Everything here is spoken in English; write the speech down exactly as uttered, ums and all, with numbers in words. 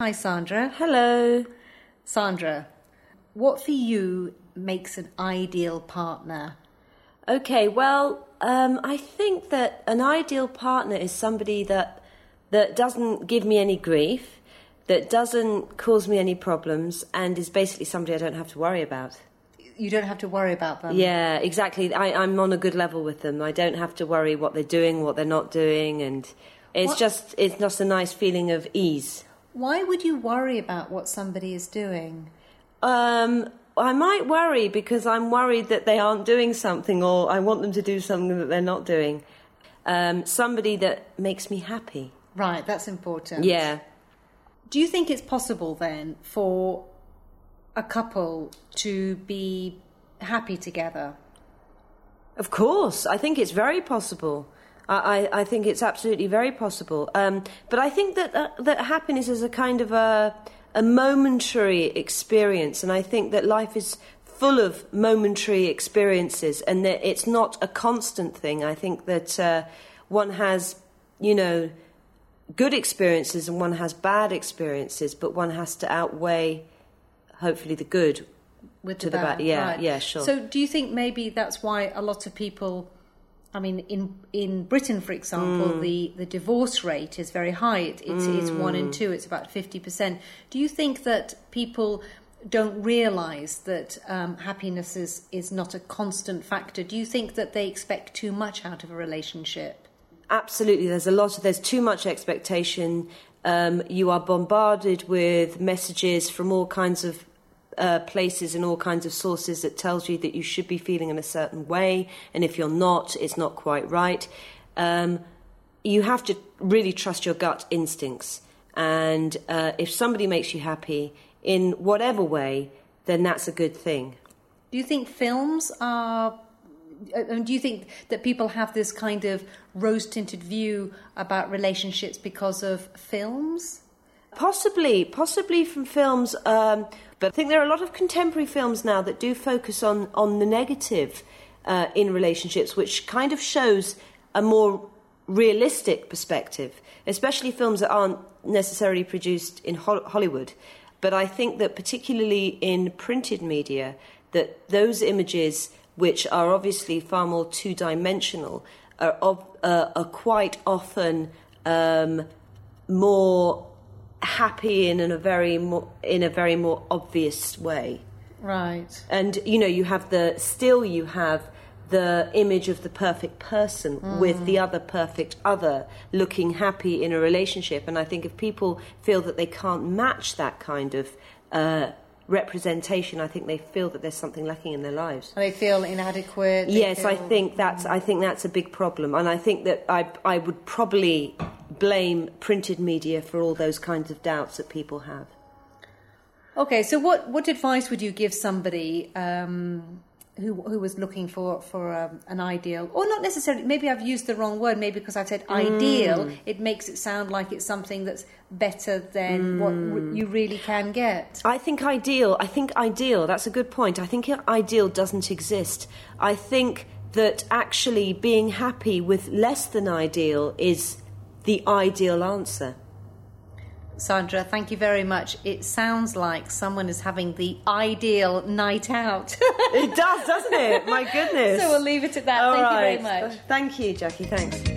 Hi, Sandra. Hello. Sandra, what for you makes an ideal partner? Okay, well, um, I think that an ideal partner is somebody that that doesn't give me any grief, that doesn't cause me any problems, and is basically somebody I don't have to worry about. You don't have to worry about them. Yeah, exactly. I, I'm on a good level with them. I don't have to worry what they're doing, what they're not doing, and it's What- just it's just a nice feeling of ease. Why would you worry about what somebody is doing? Um, I might worry because I'm worried that they aren't doing something, or I want them to do something that they're not doing. Um, somebody that makes me happy. Right, that's important. Yeah. Do you think it's possible then for a couple to be happy together? Of course, I think it's very possible. I, I, I think it's absolutely very possible. Um, but I think that uh, that happiness is a kind of a, a momentary experience, and I think that life is full of momentary experiences, and that it's not a constant thing. I think that uh, one has, you know, good experiences and one has bad experiences, but one has to outweigh, hopefully, the good With to the the bad. bad, Yeah, right. yeah, sure. So do you think maybe that's why a lot of people, I mean, in in Britain, for example, Mm. the, the divorce rate is very high. It, it's, it's one in two. It's about fifty percent. Do you think that people don't realise that um, happiness is, is not a constant factor? Do you think that they expect too much out of a relationship? Absolutely, there's a lot of, there's too much expectation. Um, you are bombarded with messages from all kinds of uh, places and all kinds of sources that tells you that you should be feeling in a certain way, and if you're not, it's not quite right. Um, you have to really trust your gut instincts, and uh, if somebody makes you happy in whatever way, then that's a good thing. Do you think films are... Uh, do you think that people have this kind of rose-tinted view about relationships because of films? Possibly, possibly from films, um, but I think there are a lot of contemporary films now that do focus on, on the negative uh, in relationships, which kind of shows a more realistic perspective, especially films that aren't necessarily produced in Ho- Hollywood. But I think that particularly in printed media, that those images, which are obviously far more two-dimensional, are, of, uh, are quite often um, more happy in, in a very more in a very more obvious way. Right. And you know, you have the still you have the image of the perfect person mm. with the other perfect other looking happy in a relationship. And I think if people feel that they can't match that kind of uh, representation, I think they feel that there's something lacking in their lives. They feel inadequate. They yes, feel... I think that's I think that's a big problem, and I think that I I would probably blame printed media for all those kinds of doubts that people have. Okay, so what, what advice would you give somebody um, who who was looking for for um, an ideal, or not necessarily? Maybe I've used the wrong word. Maybe because I've said ideal, mm. it makes it sound like it's something that's better than mm. what r- you really can get. I think ideal. I think ideal. That's a good point. I think ideal doesn't exist. I think that actually being happy with less than ideal is the ideal answer. Sandra, thank you very much. It sounds like someone is having the ideal night out. It does, doesn't it? My goodness. So we'll leave it at that. All thank right. you very much. Thank you, Jackie. Thanks.